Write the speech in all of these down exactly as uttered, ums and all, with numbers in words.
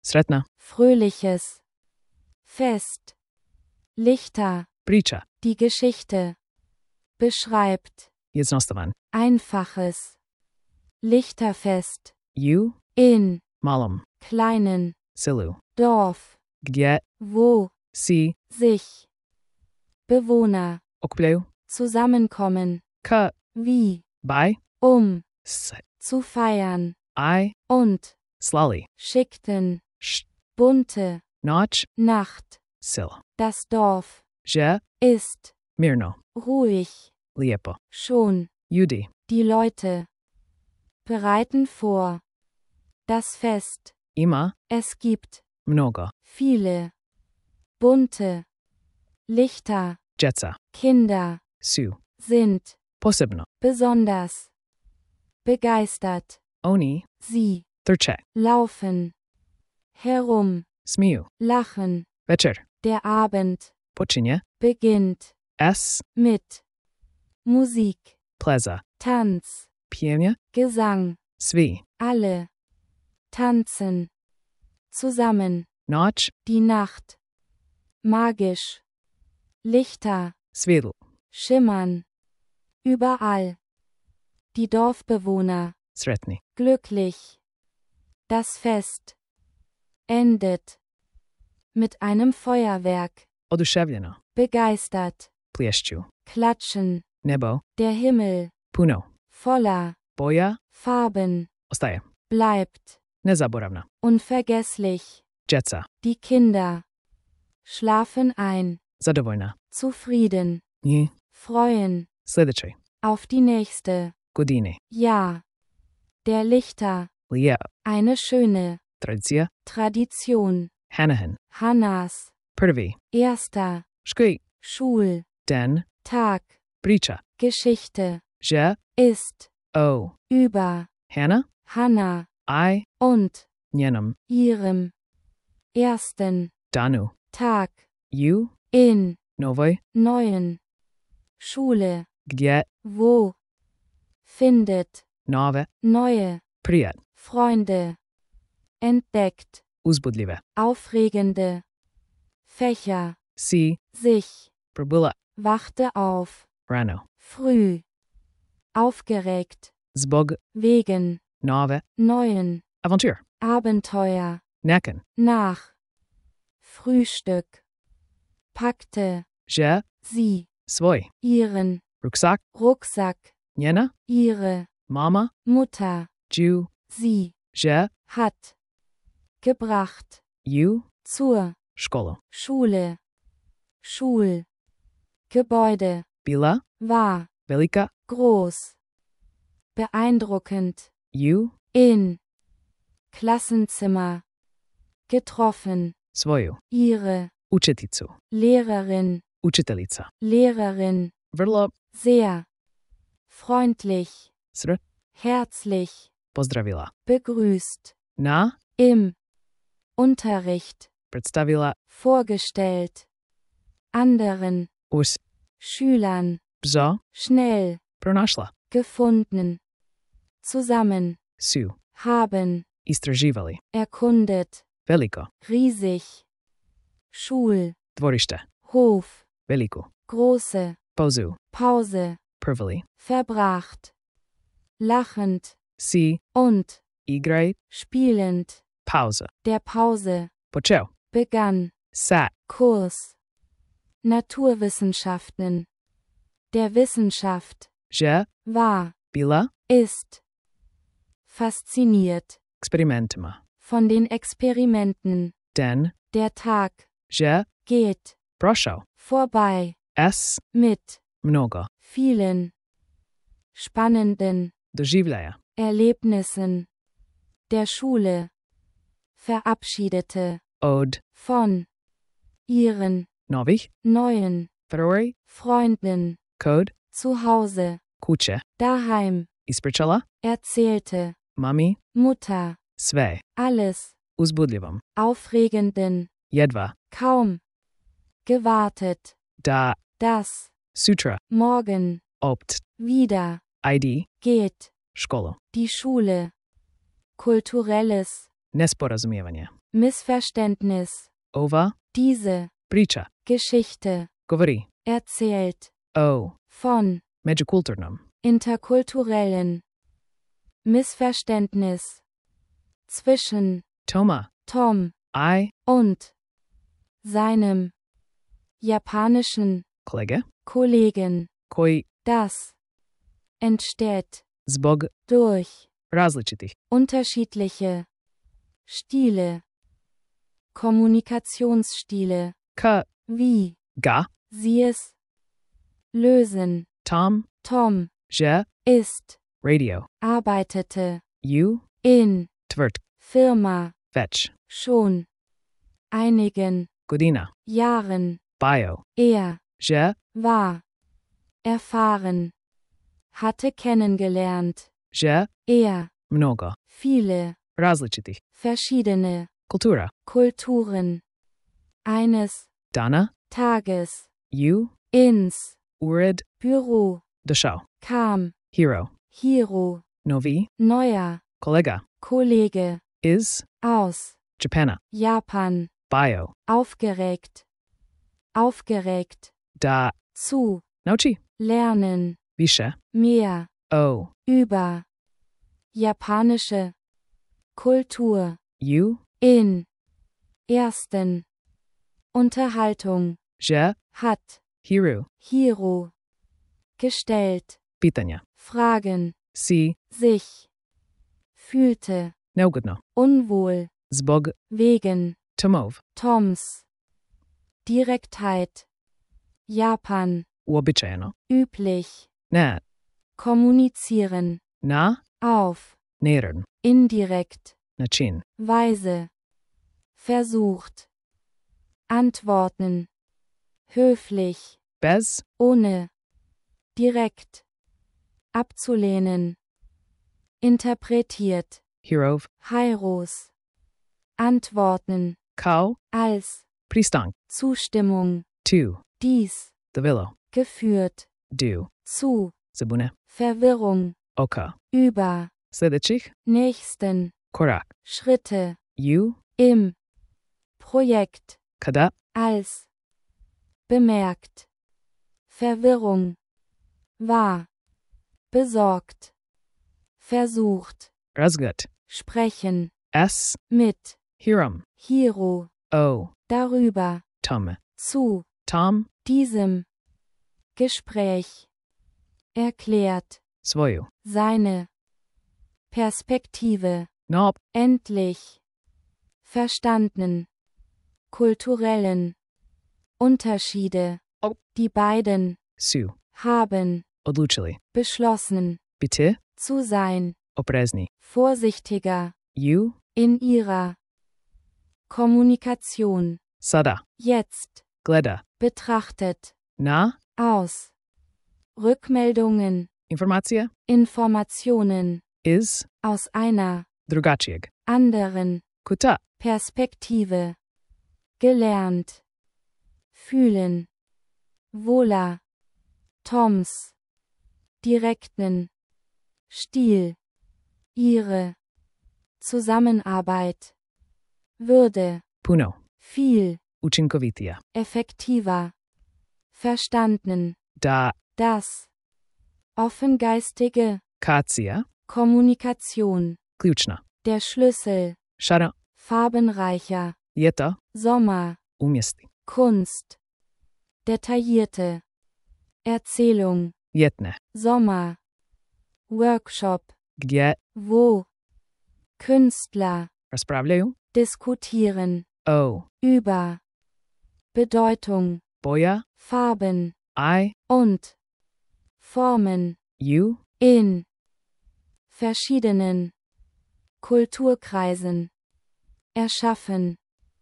Sretna. Fröhliches. Fest. Lichter. Priča. Die Geschichte. Beschreibt. Jednostavan. Einfaches. Lichterfest. U. In. Malom. Kleinen. Silu. Dorf. Gdje Wo. si Sich. Bewohner. okupljaju. Zusammenkommen. Ka Wie. by Um. s Zu feiern. I Und. slali. Schickten. Sh Bunte. noć Nacht. sil. Das Dorf. Že Ist. mirno. Ruhig. Lijepo. Schon. Ljudi. Die Leute. Bereiten vor. Das Fest. Ima Es gibt. mnogo. Viele. Bunte. Lichter. Djeca Kinder. su Sind. posebno. Besonders. Begeistert. Oni Sie. trče. Laufen. Herum. Smiju. Lachen. Večer. Der Abend. Počinje Beginnt. s Mit. Musik. pleza. Tanz. Pjenje Gesang. svi. Alle. Tanzen. Zusammen. Noć Die Nacht. Magisch. Lichter. svjetlo. Schimmern. Überall. Die Dorfbewohner. Sretni. Glücklich. Das Fest. Endet. Mit einem Feuerwerk. Oduševljeno. Begeistert. Plješću. Klatschen. Nebo Der Himmel. puno. Voller. Boja Farben. ostaje. Bleibt. Nezaboravna. Unvergesslich. Djeca Die Kinder. Schlafen ein. zadovoljna. Zufrieden. Njih Freuen. sljedećoj Auf die nächste. godini. Ja. Der Lichter. Lije Eine schöne. tradicija. Tradition. Hanahan. Hannas. Prvi. Erster. Škoj. Schul. Den. Tag. Priča. Geschichte. Že Ist. o Über. Hana Hanna. I Und. njenom Ihrem. Ersten. danu. Tag. U In. novoj Neuen. Schule. gdje Wo. Findet. nove Neue. prijat. Freunde. Entdeckt. Uzbudljive. Aufregende. Fächer. Si Sich. probula Wachte auf. rano. Früh. Aufgeregt. Zbog Wegen. nove Neuen. aventur. Abenteuer. Nakon Nach. Frühstück. Packte. že Sie. svoj Ihren. ruksak. Rucksack. Njena Ihre. mama Mutter. ju Sie. že Hat. Gebracht. ju Zur. školu. Schule. Schul. Gebäude. Bila War. velika. Groß. Beeindruckend. Ju In. Klassenzimmer. Getroffen. svoju Ihre. učeticu. Lehrerin. Učiteljica. Lehrerin. Vrlo Sehr. Freundlich. sr Herzlich. pozdravila. Begrüßt. Na Im. Unterricht. predstavila Vorgestellt. Anderen. us Schülern. bzo Schnell. pronašla. Gefunden. Zusammen. Su Haben. istraživali. Erkundet. Veliko. Riesig. Schul. Dvorište. Hof. Veliku. Große. Pauzu. Pause. Prvali. Verbracht. Lachend. Si Und. igraj. Spielend. Pauza. Der Pause. Počeo. Begann. Sat. Kurs. Naturwissenschaften. Der Wissenschaft. Že War. bila Ist. Fasziniert. eksperimentima. Von den Experimenten. Den Der Tag. že Geht. prošao. Vorbei. S Mit. mnogo Vielen. Spannenden. doživljaja. Erlebnissen. Der Schule. Verabschiedete. Od Von. Ihren. novih Neuen. prvoj Freunden. kod Zu Hause. kuće Daheim. ispričala Erzählte. mami Mutter. sve Alles. uzbudljivom. Aufregenden. Jedva Kaum. Gewartet. da Das. sutra Morgen. opt Wieder. id Geht. školu. Die Schule. Kulturelles. Nesporazumijevanje. Missverständnis. Ova. Diese Priča. Geschichte Govori. erzählt O. von Međukulturnom. interkulturellen Missverständnis zwischen Toma. Tom I. und seinem japanischen Kolega. Kollegen. Koji Das entsteht zbog durch različitih unterschiedliche Stile, Kommunikationsstile, ka wie ga sie es lösen. Tom Tom je ist, radio arbeitete u in tvrt Firma fetch schon einigen godina Jahren. bio Er je war erfahren, hatte kennengelernt. je Er mnogo viele različitih verschiedene kultura Kulturen eines dana Tages u ins ured Büro došao kam. hero Hiro, novi neuer kolega Kollege iz aus Japana Japan, bio aufgeregt, aufgeregt, da zu nauči lernen, više mehr o über japanische Kultur u in ersten Unterhaltung je hat hero Hiro gestellt, pitanja Fragen, si sich, fühlte neugodno unwohl zbog wegen Tomov Toms Direktheit, Japan, uobičajeno üblich, ne kommunizieren, na auf, neren indirekt, način Weise, versucht, antworten, höflich, bez ohne, direkt, abzulehnen, interpretiert, hirov Heiros, antworten, kao als, pristank Zustimmung, tu dies, davilo geführt, du zu, zabune Verwirrung, oka über, sljedećih nächsten, korak Schritte, u im, Projekt, kada als, bemerkt, Verwirrung, war, besorgt, versucht, razgat sprechen, s mit, hiram Hiro, o darüber, tom zu, tom diesem, Gespräch, erklärt, svoju seine, Perspektive, nop endlich, verstanden, kulturellen, Unterschiede, Oh. die beiden, su haben, odlučili beschlossen, biti zu sein, oprezni vorsichtiger, u in ihrer Kommunikation, sada jetzt, gleda betrachtet, na aus, Rückmeldungen, informacija Informationen, iz aus einer, drugačijeg anderen, kuta Perspektive, gelernt, fühlen, wohler, Toms, direkten, Stil, ihre, Zusammenarbeit, würde, puno viel, učinkovitija effektiver, verstanden, da das, offengeistige, kacija Kommunikation, ključna der Schlüssel, šara farbenreicher, je to Sommer, umjesti Kunst, detaillierte, Erzählung, jetne Sommer, Workshop, gdje wo, Künstler, raspravljaju diskutieren, o über, Bedeutung, boja Farben i und Formen, u in verschiedenen Kulturkreisen erschaffen,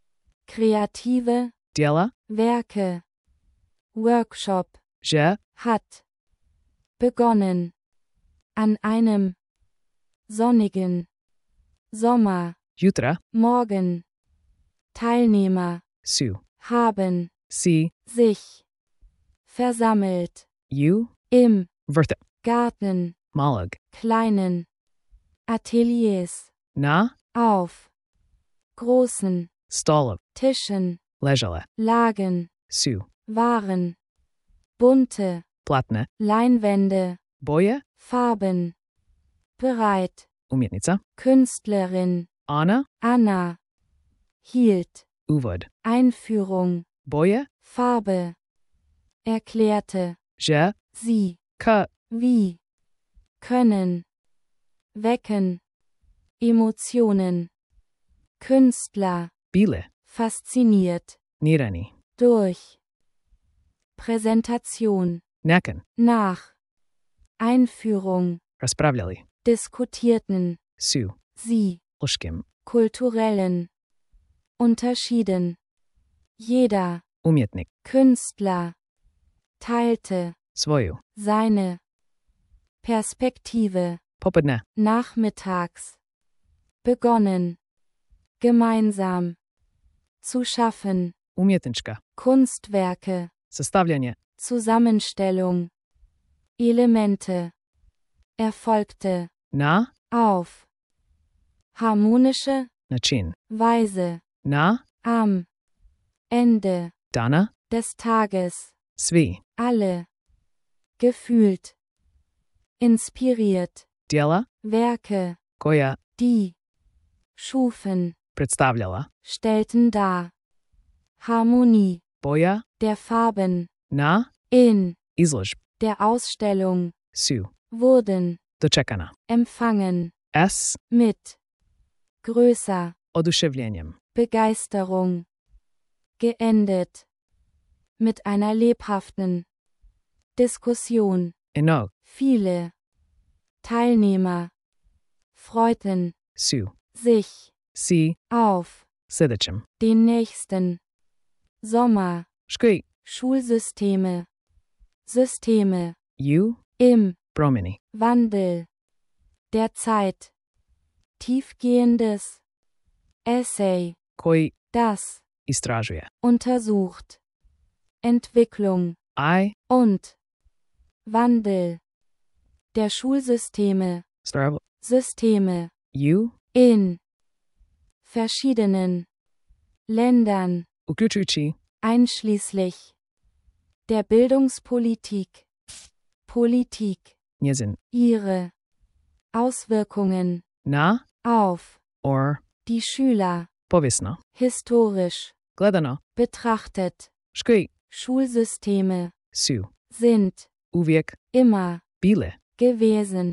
kreative djela Werke, Workshop, že hat begonnen an einem sonnigen Sommer, jutra Morgen, Teilnehmer su haben si sich versammelt u im vrta Garten, malog kleinen Ateliers na auf großen, Stolov. Tischen, Ležale. Lagen, Su. Waren, bunte, Platne. Leinwände, Boje. Farben, bereit, Umjetnica. Künstlerin, Anna. Anna, hielt, Uvod. Einführung, Boje. Farbe, erklärte, Je. sie, Ka. wie, können, wecken, Emotionen, Künstler, Bile. fasziniert, Nirani. durch, Präsentation, Neken. nach, Einführung, Raspravljali. diskutierten, Su. sie, Lushkim. kulturellen, Unterschieden, jeder, Umjetnik. Künstler, teilte, Svoju. seine, Perspektive, Popodne. nachmittags, begonnen, gemeinsam, zu schaffen, Umjetnička. Kunstwerke, Sastavljanje. Zusammenstellung, Elemente, erfolgte, Na. auf, harmonische Način. Weise, Na. am Ende Dana. des Tages, Svi. alle, gefühlt, inspiriert, Djela. Werke, Koja die, schufen, predstavljala. stellten dar, Harmonie, Boja. der Farben, Na. in, Izložb. der Ausstellung, Su. wurden, Dočekana. empfangen, S. mit, größer, Oduševljenjem. Begeisterung, geendet, mit einer lebhaften Diskussion, Enog. viele Teilnehmer freuten Su. sich Si. auf Sljedećem. den nächsten Sommer, Škoj. Schulsysteme, Systeme, Ju. im Promjeni. Wandel der Zeit, tiefgehendes Essay, Koji das istražuje. untersucht, Entwicklung I. und Wandel der Schulsysteme, Stravo. Systeme, Ju. in verschiedenen Ländern, Uključujući. einschließlich der Bildungspolitik, Politik, Njezin. ihre Auswirkungen Na. auf Or. die Schüler, Povijesno. historisch Gledano. betrachtet, Škoj. Schulsysteme Su. sind Uvijek. immer Bile. gewesen.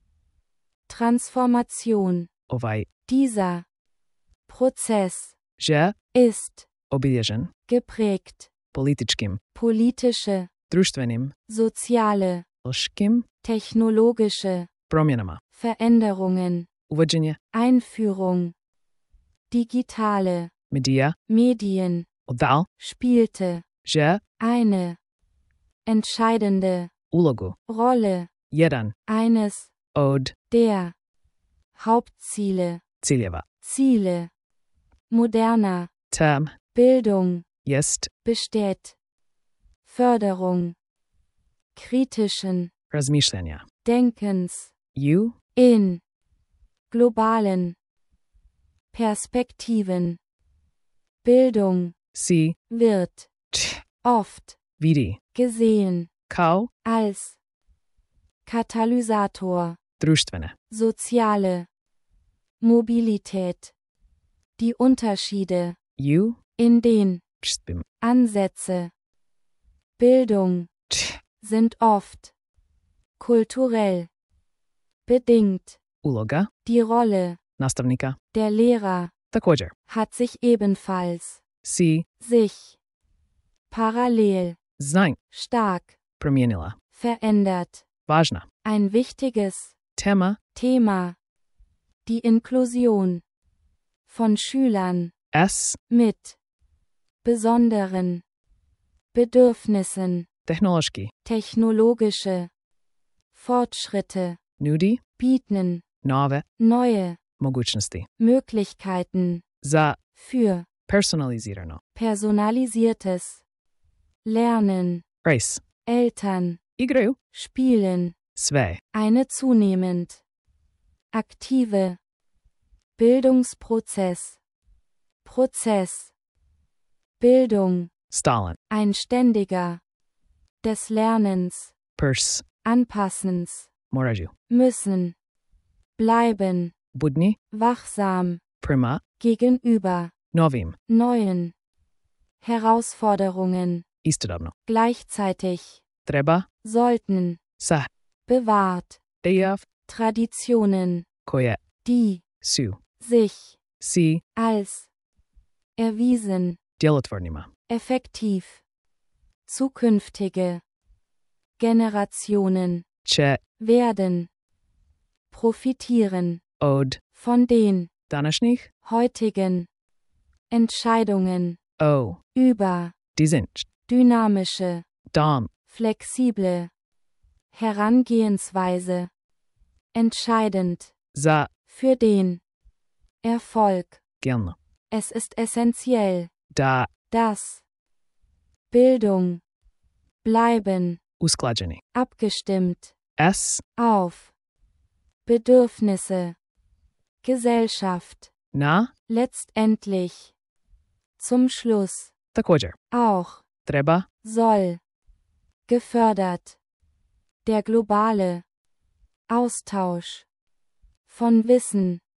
Transformation, Ovaj. dieser Prozess Že. ist Obilježen. geprägt, Političkim. politische, Društvenim. soziale, Loškim. technologische Promjenama. Veränderungen, Uvođenje. Einführung, digitale Medija. Medien, Odal. spielte Že. eine entscheidende Ulogu. Rolle, Jedan. eines Od. der Hauptziele, Ciljeva. Ziele moderner Term. Bildung, Jest. besteht, Förderung kritischen Razmišljanja. Denkens Ju. in globalen Perspektiven. Bildung Si. wird Č. oft Vidi. gesehen Kao. als Katalysator, Društvene. soziale Mobilität, die Unterschiede Ju. in den Čspim. Ansätze Bildung Č. sind oft kulturell bedingt. Uloga. Die Rolle Nastavnika. der Lehrer Također. hat sich ebenfalls Si. sich parallel Znanj. stark Promijenila. verändert. Važna. Ein wichtiges Tema. Thema, die Inklusion von Schülern S. mit besonderen Bedürfnissen, Tehnološki. technologische Fortschritte Nudi. bieten Nove. neue Mogućnosti. Möglichkeiten Za. für Personalizirano. personalisiertes Lernen. Race. Eltern Igraju. spielen Sve. eine zunehmend aktive Bildungsprozess Prozess. Bildung. Stalin. Ein ständiger. Des Lernens. Pers. Anpassens. Moraju. Müssen. Bleiben. Budni. Wachsam. Prima. Gegenüber. Novim. Neuen. Herausforderungen. Istodobno. Gleichzeitig. Treba. Sollten. Sa. Bewahrt. Dejav. Traditionen. Koje. Die. Su. Sich. Si. Als. Erwiesen. Делотворнима. Effektiv. Zukünftige. Generationen. Che. Werden. Profitieren. Od. Von den. Danashних. Heutigen. Entscheidungen. O. Über. Die sind. Dynamische. Dom. Flexible. Herangehensweise. Entscheidend. Za. Für den. Erfolg. Gelno. Es ist essentiell. Da. Das. Bildung. Bleiben. Usklađeni. Abgestimmt. S. Auf. Bedürfnisse. Gesellschaft. Na. Letztendlich. Zum Schluss. Također. Auch. Treba. Soll. Gefördert. Der globale Austausch von Wissen.